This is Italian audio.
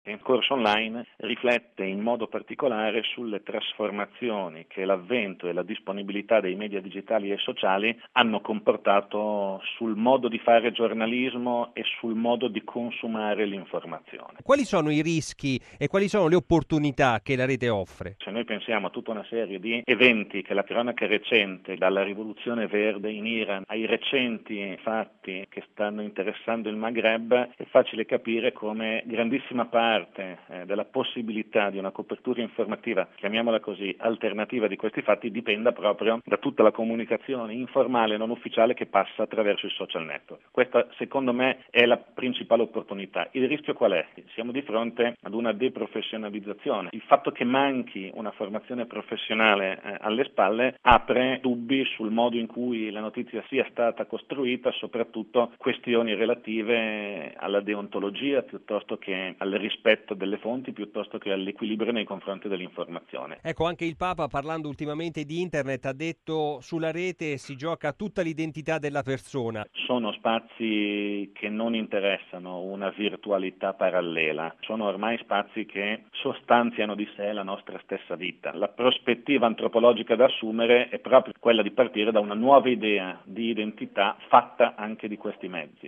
Il corso online riflette in modo particolare sulle trasformazioni che l'avvento e la disponibilità dei media digitali e sociali hanno comportato sul modo di fare giornalismo e sul modo di consumare l'informazione. Quali sono i rischi e quali sono le opportunità che la rete offre? Se noi pensiamo a tutta una serie di eventi che la cronaca recente, dalla rivoluzione verde in Iran ai recenti fatti che stanno interessando il Maghreb, è facile capire come grandissima parte della possibilità di una copertura informativa, chiamiamola così, alternativa di questi fatti, dipenda proprio da tutta la comunicazione informale e non ufficiale che passa attraverso i social network. Questa, secondo me, è la principale opportunità. Il rischio qual è? Siamo di fronte ad una deprofessionalizzazione. Il fatto che manchi una formazione professionale alle spalle apre dubbi sul modo in cui la notizia sia stata costruita, soprattutto questioni relative alla deontologia piuttosto che al rispetto delle fonti, piuttosto che all'equilibrio nei confronti dell'informazione. Ecco, anche il Papa, parlando ultimamente di internet, ha detto: sulla rete si gioca tutta l'identità della persona. Sono spazi che non interessano una virtualità parallela, sono ormai spazi che sostanziano di sé la nostra stessa vita. La prospettiva antropologica da assumere è proprio quella di partire da una nuova idea di identità fatta anche di questi mezzi.